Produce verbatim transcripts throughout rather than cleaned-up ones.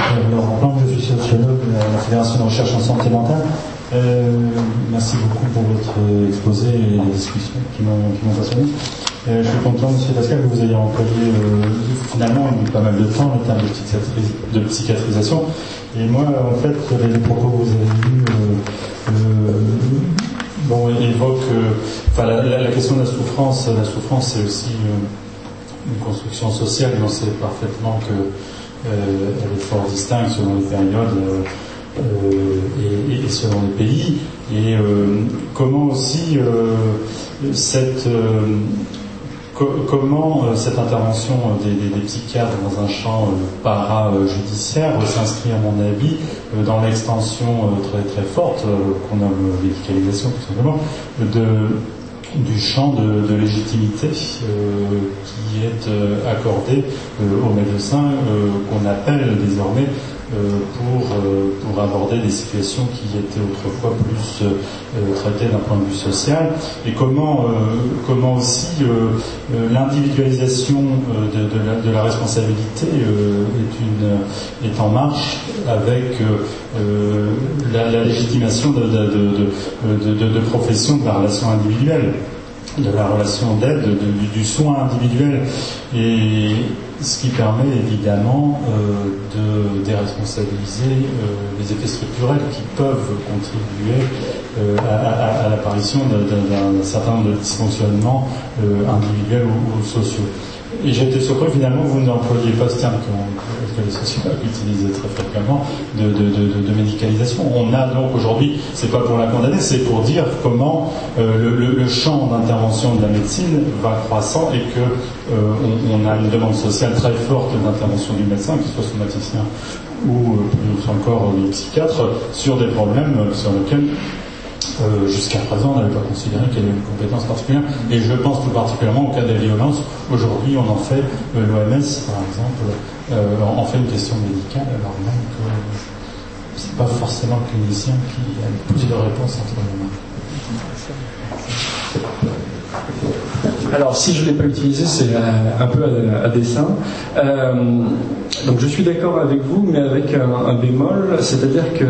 Euh, Laurent Blanc, je suis sociologue à la Fédération de recherche en santé mentale. Euh, merci beaucoup pour votre exposé et les discussions qui m'ont, qui m'ont passionné. Euh, je suis content, Monsieur Pascal, que vous ayez employé euh, finalement pas mal de temps le terme de, psychiatri- de psychiatrisation. Et moi, en fait, les propos que vous avez eus euh, euh, bon, évoquent euh, enfin, la, la, la question de la souffrance. La souffrance, c'est aussi euh, une construction sociale, et on sait parfaitement que euh, elle est fort distincte selon les périodes. Euh, Euh, et, et selon les pays, et euh, comment aussi euh, cette euh, co- comment euh, cette intervention des, des, des psychiatres dans un champ euh, para-judiciaire euh, s'inscrit à mon avis euh, dans l'extension euh, très très forte euh, qu'on nomme médicalisation tout simplement de du champ de, de légitimité euh, qui est euh, accordé euh, aux médecins euh, qu'on appelle désormais euh, pour, euh, pour aborder des situations qui étaient autrefois plus euh, traitées d'un point de vue social, et comment, euh, comment aussi euh, euh, l'individualisation euh, de, de, la, de la responsabilité euh, est, une, est en marche avec euh, la, la légitimation de, de, de, de, de, de profession de la relation individuelle, de la relation d'aide, de, de, du soin individuel, et ce qui permet évidemment euh, de déresponsabiliser euh, les effets structurels qui peuvent contribuer euh, à, à, à l'apparition d'un, d'un certain nombre de dysfonctionnements euh, individuels ou, ou sociaux. Et j'ai été surpris finalement que vous n'employiez pas ce terme que, que les sociologues utilisent très fréquemment de, de, de, de médicalisation. On a donc aujourd'hui, c'est pas pour la condamner, c'est pour dire comment euh, le, le, le champ d'intervention de la médecine va croissant, et que euh, on, on a une demande sociale très forte d'intervention du médecin, qu'il soit somaticien ou euh, plus encore le psychiatre, sur des problèmes euh, sur lesquels Euh, jusqu'à présent, on n'avait pas considéré qu'il y avait une compétence particulière, et je pense tout particulièrement au cas des violences. Aujourd'hui, on en fait, euh, l'O M S par exemple, euh, en fait une question médicale, alors même que c'est pas forcément le clinicien qui a le plus de réponses entre les mains. Alors, si je ne l'ai pas utilisé, c'est un peu à, à dessein. Euh, donc, je suis d'accord avec vous, mais avec un, un bémol, c'est-à-dire que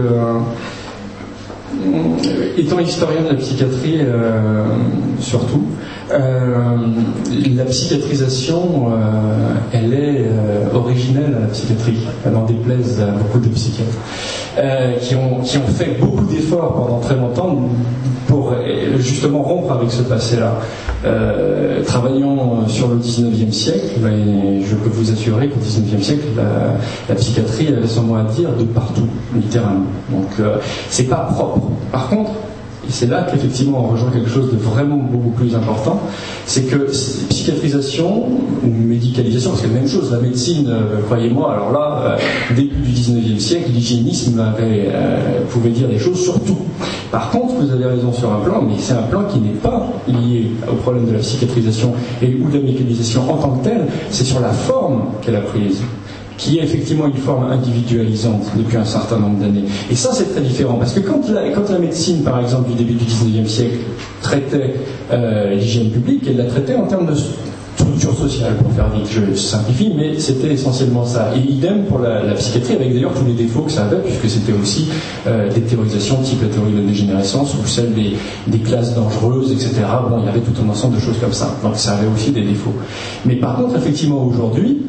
étant historien de la psychiatrie, euh, surtout, euh, la psychiatrisation, euh, elle est euh, originelle à la psychiatrie. Elle en déplaise à beaucoup de psychiatres euh, qui ont qui ont fait beaucoup d'efforts pendant très longtemps pour justement rompre avec ce passé-là. Euh, travaillant sur le dix-neuvième siècle, et je peux vous assurer qu'au dix-neuvième siècle, la, la psychiatrie avait son mot à dire de partout, littéralement. Donc, euh, c'est pas propre. Par contre, et c'est là qu'effectivement on rejoint quelque chose de vraiment beaucoup plus important, c'est que psychiatrisation ou médicalisation, parce que même chose, la médecine, euh, croyez-moi, alors là, euh, début du dix-neuvième siècle, l'hygiénisme avait, euh, pouvait dire des choses sur tout. Par contre, vous avez raison sur un plan, mais c'est un plan qui n'est pas lié au problème de la psychiatrisation et, ou de la médicalisation en tant que telle, c'est sur la forme qu'elle a prise, qui est effectivement une forme individualisante depuis un certain nombre d'années. Et ça, c'est très différent, parce que quand la, quand la médecine, par exemple, du début du dix-neuvième siècle, traitait euh, l'hygiène publique, elle la traitait en termes de structure sociale, pour faire vite, je simplifie, mais c'était essentiellement ça. Et idem pour la, la psychiatrie, avec d'ailleurs tous les défauts que ça avait, puisque c'était aussi euh, des théorisations type la théorie de la dégénérescence, ou celle des, des classes dangereuses, et cetera. Bon, il y avait tout un ensemble de choses comme ça. Donc ça avait aussi des défauts. Mais par contre, effectivement, aujourd'hui,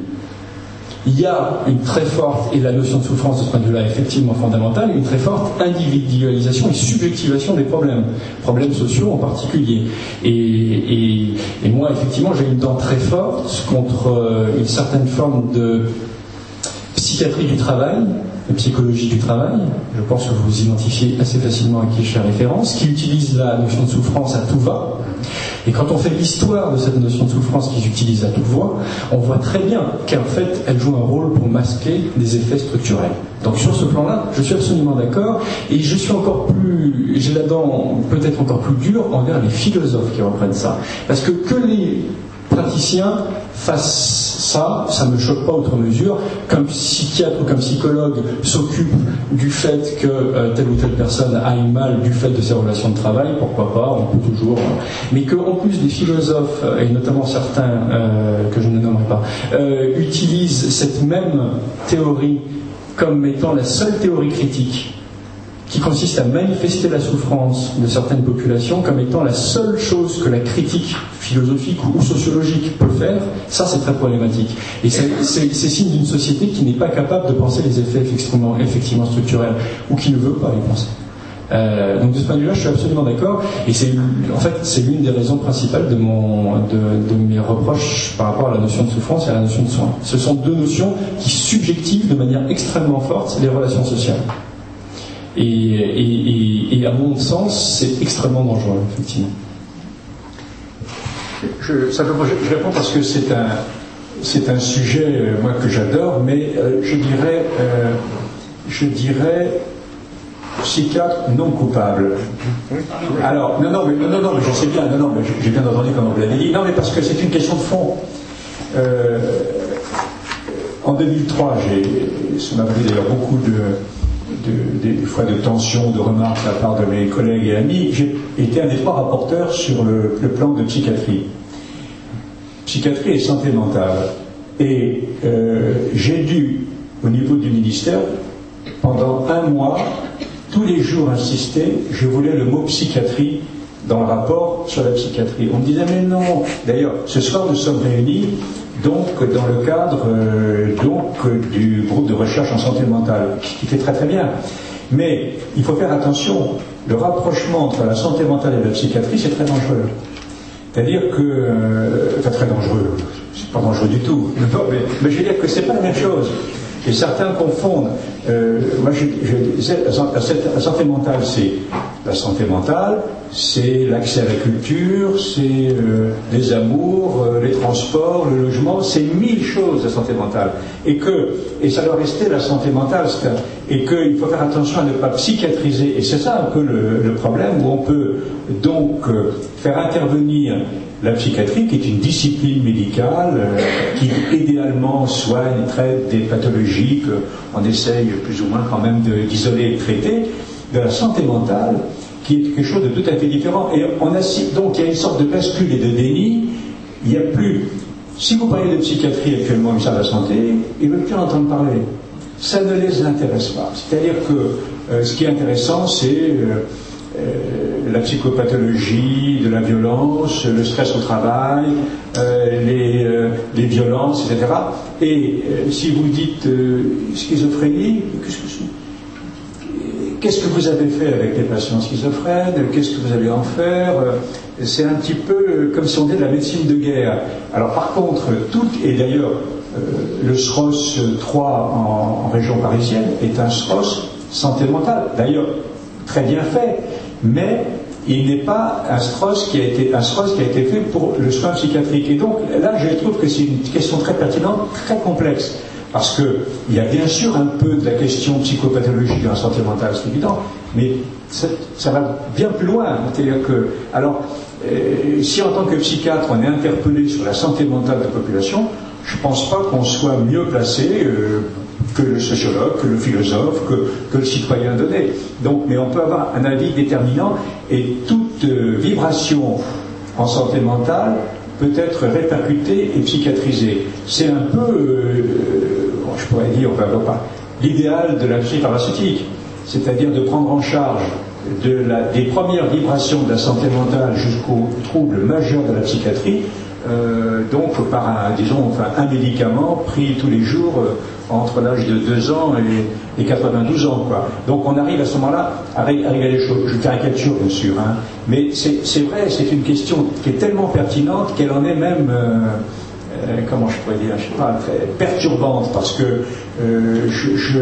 il y a une très forte, et la notion de souffrance de ce point de vue-là est effectivement fondamentale, une très forte individualisation et subjectivation des problèmes, problèmes sociaux en particulier. Et, et, et moi, effectivement, j'ai une dent très forte contre une certaine forme de psychiatrie du travail, de psychologie du travail, je pense que vous vous identifiez assez facilement à qui je fais référence, qui utilise la notion de souffrance à tout va. Et quand on fait l'histoire de cette notion de souffrance qu'ils utilisent à toute voix, on voit très bien qu'en fait, elle joue un rôle pour masquer des effets structurels. Donc sur ce plan-là, je suis absolument d'accord, et je suis encore plus, j'ai la dent peut-être encore plus dure envers les philosophes qui reprennent ça. Parce que que les praticiens fassent ça, ça ne me choque pas outre mesure, comme psychiatre ou comme psychologue s'occupe du fait que euh, telle ou telle personne aille mal du fait de ses relations de travail, pourquoi pas, on peut toujours... Mais qu'en plus des philosophes, et notamment certains euh, que je ne nommerai pas, euh, utilisent cette même théorie comme étant la seule théorie critique qui consiste à manifester la souffrance de certaines populations comme étant la seule chose que la critique philosophique ou sociologique peut faire, ça c'est très problématique. Et c'est, c'est, c'est signe d'une société qui n'est pas capable de penser les effets extrêmement, effectivement structurels, ou qui ne veut pas les penser. Euh, donc de ce point de vue-là, je suis absolument d'accord, et c'est, en fait, c'est l'une des raisons principales de, mon, de, de mes reproches par rapport à la notion de souffrance et à la notion de soin. Ce sont deux notions qui subjectivent de manière extrêmement forte les relations sociales. Et, et, et, et à mon sens, c'est extrêmement dangereux, effectivement. Je, simplement, je, je réponds parce que c'est un, c'est un sujet, euh, moi, que j'adore, mais euh, je dirais, euh, je dirais, psychiatre non coupable. Alors, non, non, mais, non, non, non, mais je sais bien, non, non, mais j'ai bien entendu comment vous l'avez dit. Non, mais parce que c'est une question de fond. Euh, en deux mille trois, j'ai, ça m'a pris d'ailleurs beaucoup de De, des, des fois de tensions, de remarques de la part de mes collègues et amis. J'ai été un des trois rapporteurs sur le, le plan de psychiatrie. Psychiatrie et santé mentale. Et euh, j'ai dû, au niveau du ministère, pendant un mois, tous les jours insister, je voulais le mot psychiatrie dans le rapport sur la psychiatrie. On me disait, mais non. D'ailleurs, ce soir, nous sommes réunis donc dans le cadre euh, donc, du groupe de recherche en santé mentale, qui fait très très bien. Mais il faut faire attention, le rapprochement entre la santé mentale et la psychiatrie, c'est très dangereux. C'est-à-dire que, euh, enfin très dangereux, c'est pas dangereux du tout, mais, mais je veux dire que c'est pas la même chose. Et certains confondent. Euh, moi, je, je disais, la santé mentale, c'est la santé mentale, c'est l'accès à la culture, c'est euh, les amours, euh, les transports, le logement, c'est mille choses, la santé mentale. Et que, et ça doit rester la santé mentale, et qu'il faut faire attention à ne pas psychiatriser. Et c'est ça un peu le, le problème, où on peut donc euh, faire intervenir la psychiatrie, qui est une discipline médicale, euh, qui idéalement soigne, traite des pathologies qu'on essaye plus ou moins quand même de, d'isoler et de traiter, de la santé mentale, qui est quelque chose de tout à fait différent. Et on assiste, donc il y a une sorte de bascule et de déni. Il n'y a plus. Si vous parlez de psychiatrie actuellement au ministère de la Santé, ils ne veulent plus en entendre parler. Ça ne les intéresse pas. C'est-à-dire que euh, ce qui est intéressant, c'est euh, euh, la psychopathologie, de la violence, le stress au travail, euh, les, euh, les violences, et cetera. Et euh, si vous dites euh, schizophrénie, qu'est-ce que c'est ? Qu'est-ce que vous avez fait avec les patients schizophrènes? Qu'est-ce que vous allez en faire? C'est un petit peu comme si on disait de la médecine de guerre. Alors par contre, tout, et d'ailleurs, euh, le S R O S trois en, en région parisienne est un S R O S santé mentale. D'ailleurs, très bien fait, mais il n'est pas un S R O S qui a été, un S R O S qui a été fait pour le soin psychiatrique. Et donc là, je trouve que c'est une question très pertinente, très complexe. Parce qu'il y a bien sûr un peu de la question psychopathologique dans la santé mentale, c'est évident, mais ça, ça va bien plus loin. C'est-à-dire que, alors, euh, si en tant que psychiatre on est interpellé sur la santé mentale de la population, je ne pense pas qu'on soit mieux placé euh, que le sociologue, que le philosophe, que, que le citoyen donné. Donc, mais on peut avoir un avis déterminant, et toute euh, vibration en santé mentale peut être répercutée et psychiatrisée. C'est un peu, euh, bon, je pourrais dire, enfin, pas, l'idéal de l'industrie pharmaceutique, c'est-à-dire de prendre en charge de la, des premières vibrations de la santé mentale jusqu'aux troubles majeurs de la psychiatrie, euh, donc par un, disons, enfin, un médicament pris tous les jours euh, entre l'âge de deux ans et, et quatre-vingt-douze ans, quoi. Donc on arrive à ce moment-là à arriver à des choses. Je caricature, bien sûr, hein, mais c'est, c'est vrai, c'est une question qui est tellement pertinente qu'elle en est même, euh, euh, comment je pourrais dire, je sais pas, très perturbante, parce que euh, je, je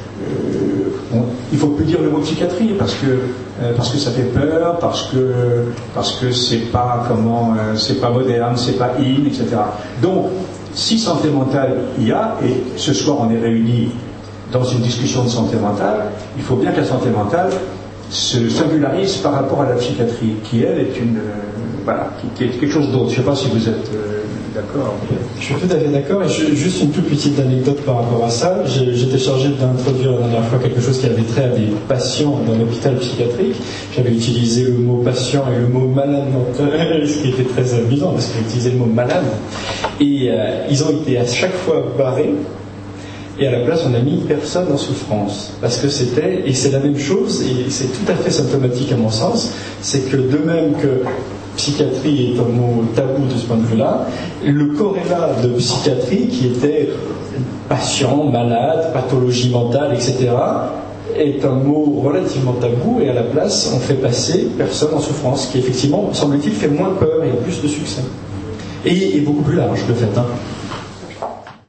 euh, on, il faut plus dire le mot psychiatrie, parce que euh, parce que ça fait peur, parce que parce que c'est pas comment, euh, c'est pas moderne, c'est pas in, et cetera. Donc si santé mentale il y a, et ce soir on est réunis dans une discussion de santé mentale, il faut bien que la santé mentale se singularise par rapport à la psychiatrie, qui elle est une, euh, voilà, qui, qui est quelque chose d'autre. Je ne sais pas si vous êtes euh, d'accord. Je suis tout à fait d'accord, et je, juste une toute petite anecdote par rapport à ça. J'ai, j'étais chargé d'introduire la dernière fois quelque chose qui avait trait à des patients d'un hôpital psychiatrique. J'avais utilisé le mot patient et le mot malade mental, ce qui était très amusant parce que j'ai utilisé le mot malade, et euh, ils ont été à chaque fois barrés et à la place on a mis personne en souffrance. Parce que c'était, et c'est la même chose, et c'est tout à fait symptomatique à mon sens, c'est que de même que psychiatrie est un mot tabou de ce point de vue-là, le corrélat de psychiatrie qui était patient, malade, pathologie mentale, et cetera, est un mot relativement tabou, et à la place on fait passer personne en souffrance, qui effectivement, semble-t-il, fait moins peur et a plus de succès. Et est beaucoup plus large de fait. Hein.